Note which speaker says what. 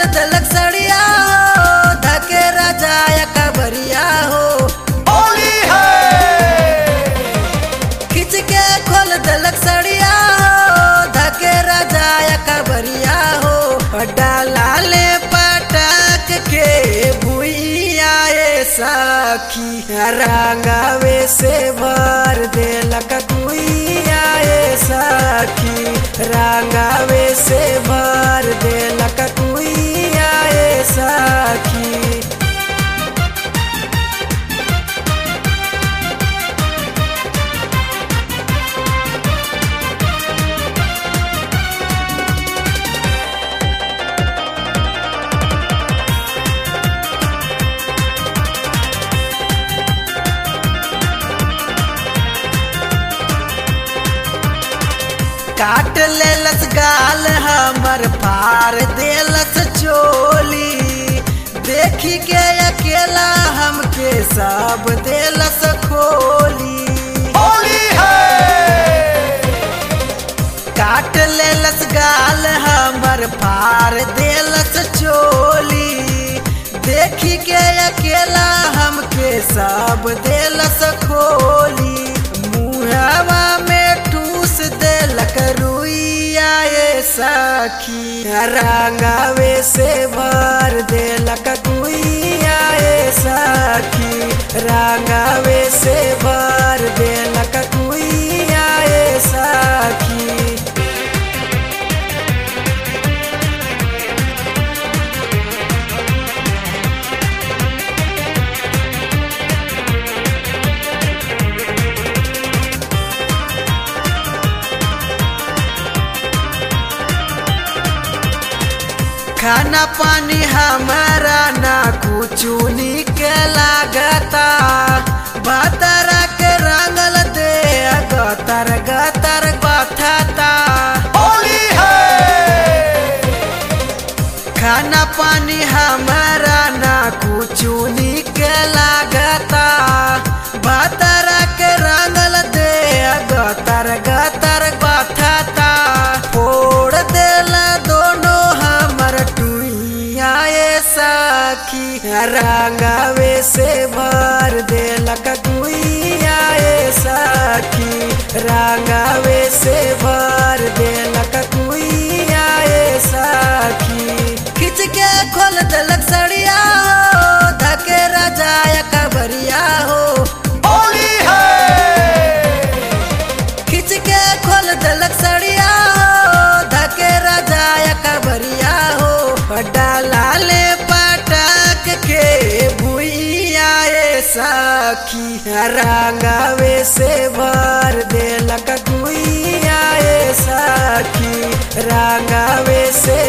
Speaker 1: दलक सड़िया हो धके राजाया कबरिया हो
Speaker 2: होली है।
Speaker 1: खिंच के खोल दलक सड़िया हो धके राजाया कबरिया हो डाला ले पटक के भुइया साखी रंगावे से भर देलक गुइया साखी रंगावे से भर देलक गुइया साखी। काट लेलस गाल हमर फार देलस चोली देखी के अकेला हमके सब देलस खोली
Speaker 2: होली है।
Speaker 1: काट लेलस गाल हमर फार देलस चोली देखी के अकेला हमके सब देलस खोली मुहवा में ठूस देलक रुइया सखी रंगावे से भर देलक गुइया सखी रंगावे से भर देलक गुइया सखी। खाना पानी हमारा ना कुछ निक लागता बतरा के रंगल दे गतर गतर बथता
Speaker 2: होली है।
Speaker 1: खाना पानी हमारा ना कुछ निक लागता बतरा के रंगल दे गतर गतर बथता फोड़ देला दोनों हमर टुइया सखी रंगावे से भर देलक गुइया सखी रंगावे से भर देलक गुइया सखी। खिंच के खोल देलक सड़िया हो धके राजाया कबरिया हो
Speaker 2: होली है।
Speaker 1: खिंच के खोल देलक सड़िया हो धके राजाया कबरिया हो डाला ले पटक के भुइया सखी रंगावे से भर देलक गुइया सखी रंगावे से